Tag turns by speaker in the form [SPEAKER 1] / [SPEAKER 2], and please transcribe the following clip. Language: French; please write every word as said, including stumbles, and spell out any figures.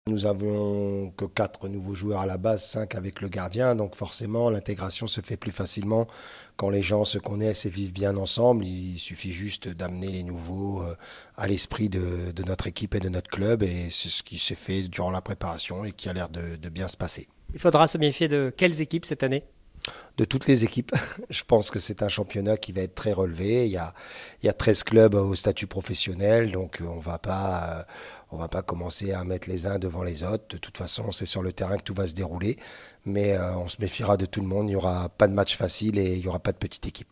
[SPEAKER 1] Nous avions que quatre nouveaux joueurs à la base, cinq avec le gardien, donc forcément l'intégration se fait plus facilement quand les gens se connaissent et vivent bien ensemble. Il suffit juste d'amener les nouveaux euh, à l'esprit de, de notre équipe et de notre club, et c'est ce qui s'est fait durant la préparation et qui a l'air de, de bien se passer.
[SPEAKER 2] Il faudra se méfier de quelles équipes cette année?
[SPEAKER 1] De toutes les équipes. Je pense que c'est un championnat qui va être très relevé. Il y a, il y a treize clubs au statut professionnel, donc euh, on va pas, euh, on va pas commencer à mettre les uns devant les autres. De toute façon, c'est sur le terrain que tout va se dérouler, mais euh, on se méfiera de tout le monde. Il n'y aura pas de match facile et il n'y aura pas de petite équipe.